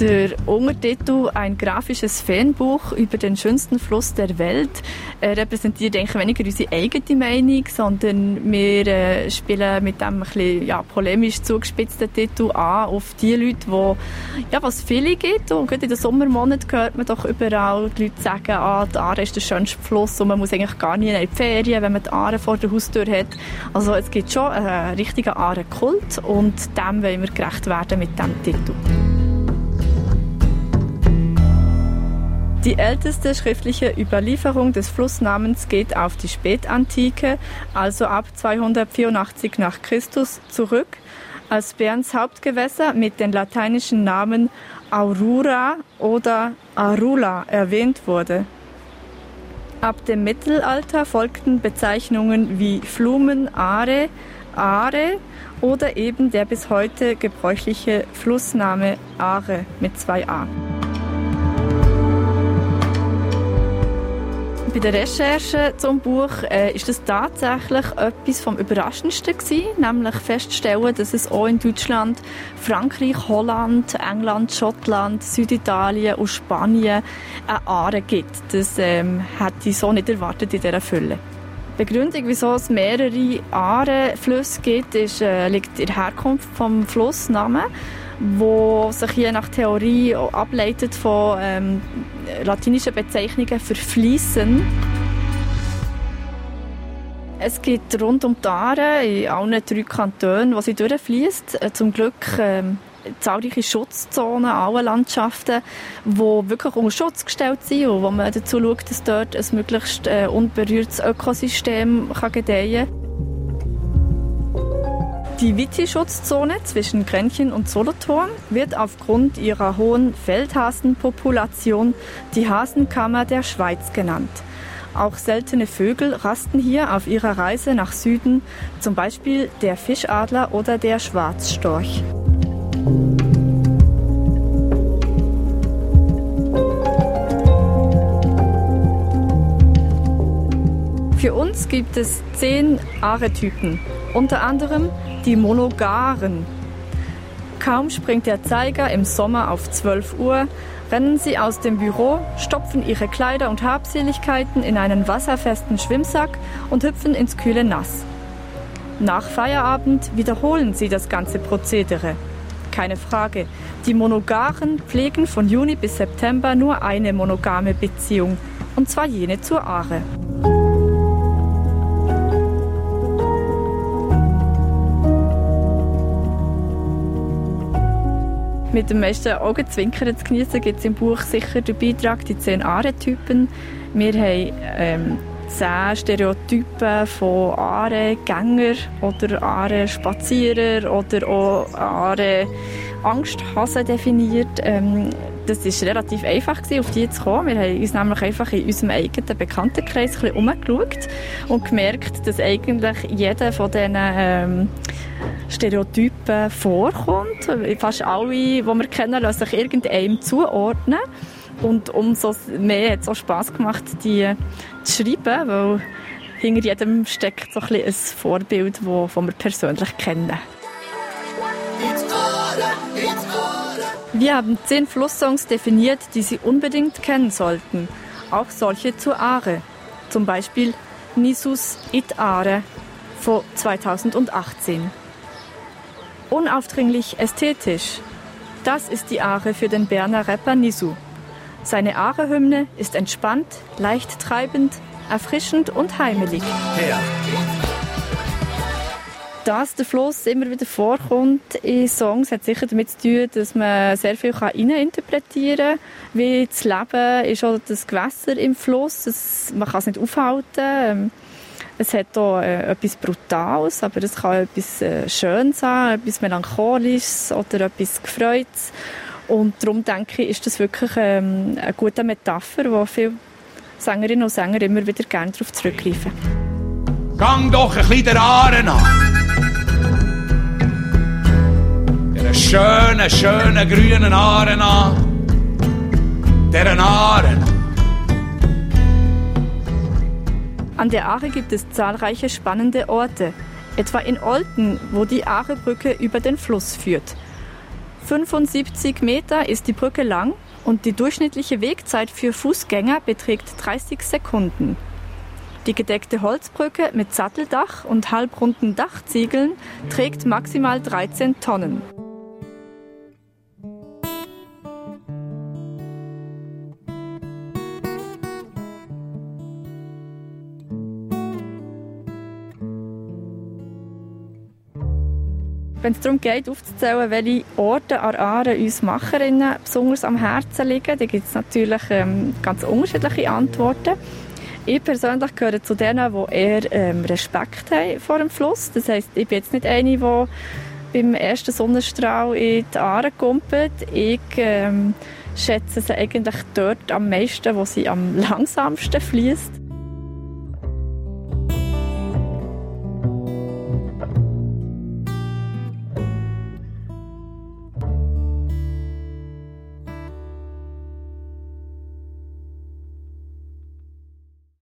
Der Untertitel «Ein grafisches Fanbuch über den schönsten Fluss der Welt» repräsentiert eigentlich weniger unsere eigene Meinung, sondern wir spielen mit dem ein bisschen, polemisch zugespitzten Titel an auf die Leute, die was viele gibt. Und gerade in den Sommermonaten hört man doch überall die Leute sagen, die Aare ist der schönste Fluss und man muss eigentlich gar nie in die Ferien, wenn man die Aare vor der Haustür hat. Also es gibt schon einen richtigen Aare-Kult und dem wollen wir gerecht werden mit diesem Titel. Die älteste schriftliche Überlieferung des Flussnamens geht auf die Spätantike, also ab 284 nach Christus, zurück, als Berns Hauptgewässer mit den lateinischen Namen Aurura oder Arula erwähnt wurde. Ab dem Mittelalter folgten Bezeichnungen wie Flumen, Aare, Aare oder eben der bis heute gebräuchliche Flussname Aare mit 2 A. Bei der Recherche zum Buch ist das tatsächlich etwas vom Überraschendsten gewesen, nämlich festzustellen, dass es auch in Deutschland, Frankreich, Holland, England, Schottland, Süditalien und Spanien eine Aare gibt. Das hätte ich so nicht erwartet in dieser Fülle. Die Begründung, wieso es mehrere Aare-Flüsse gibt, liegt in der Herkunft vom Flussnamen, wo sich je nach Theorie ableitet von latinischen Bezeichnungen für Fliessen. Es gibt rund um die Aare in allen 3 Kantonen, wo sie durchfließt, zum Glück zahlreiche Schutzzonen, alle Landschaften, die wirklich unter Schutz gestellt sind und wo man dazu schaut, dass dort ein möglichst unberührtes Ökosystem gedeihen kann. Die Witti-Schutzzone zwischen Grenchen und Solothurn wird aufgrund ihrer hohen Feldhasenpopulation die Hasenkammer der Schweiz genannt. Auch seltene Vögel rasten hier auf ihrer Reise nach Süden, zum Beispiel der Fischadler oder der Schwarzstorch. Für uns gibt es 10 Aare-Typen, unter anderem die Monogaren. Kaum springt der Zeiger im Sommer auf 12 Uhr, rennen sie aus dem Büro, stopfen ihre Kleider und Habseligkeiten in einen wasserfesten Schwimmsack und hüpfen ins kühle Nass. Nach Feierabend wiederholen sie das ganze Prozedere. Keine Frage, die Monogaren pflegen von Juni bis September nur eine monogame Beziehung, und zwar jene zur Aare. Mit dem meisten Augenzwinkern zu genießen gibt es im Buch sicher den Beitrag die 10 Aare-Typen. Wir haben 10 Stereotypen von Aare-Gänger oder Aare-Spazierer oder auch Aare-Angsthasen definiert. Das war relativ einfach, auf die zu kommen. Wir haben uns nämlich einfach in unserem eigenen Bekanntenkreis ein bisschen umgeschaut und gemerkt, dass eigentlich jeder von diesen Stereotypen vorkommt. Fast alle, die wir kennen, lassen sich irgendeinem zuordnen. Und umso mehr hat es auch Spass gemacht, die zu schreiben, weil hinter jedem steckt so ein bisschen ein Vorbild, das wir persönlich kennen. Wir haben 10 Flusssongs definiert, die Sie unbedingt kennen sollten. Auch solche zur Aare. Zum Beispiel Nisus It Aare von 2018. Unaufdringlich ästhetisch. Das ist die Aare für den Berner Rapper Nisu. Seine Aare-Hymne ist entspannt, leicht treibend, erfrischend und heimelig. Ja. Dass der Fluss immer wieder vorkommt in Songs, hat sicher damit zu tun, dass man sehr viel hineininterpretieren kann. Wie das Leben ist auch das Gewässer im Fluss. Man kann es nicht aufhalten. Es hat auch etwas Brutales, aber es kann etwas Schönes sein, etwas Melancholisches oder etwas Gefreutes. Und darum denke ich, ist das wirklich eine gute Metapher, wo viele Sängerinnen und Sänger immer wieder gerne darauf zurückgreifen. Gang doch ein bisschen der Aare an. Der schönen, grünen Aare an. Der Aare. An der Aare gibt es zahlreiche spannende Orte, etwa in Olten, wo die Aarebrücke über den Fluss führt. 75 Meter ist die Brücke lang und die durchschnittliche Wegzeit für Fußgänger beträgt 30 Sekunden. Die gedeckte Holzbrücke mit Satteldach und halbrunden Dachziegeln trägt maximal 13 Tonnen. Wenn es darum geht, aufzuzählen, welche Orte an Aare uns Macherinnen besonders am Herzen liegen, dann gibt es natürlich ganz unterschiedliche Antworten. Ich persönlich gehöre zu denen, die eher Respekt haben vor dem Fluss. Das heisst, ich bin jetzt nicht eine, die beim ersten Sonnenstrahl in die Aare kumpelt. Ich schätze sie eigentlich dort am meisten, wo sie am langsamsten fließt.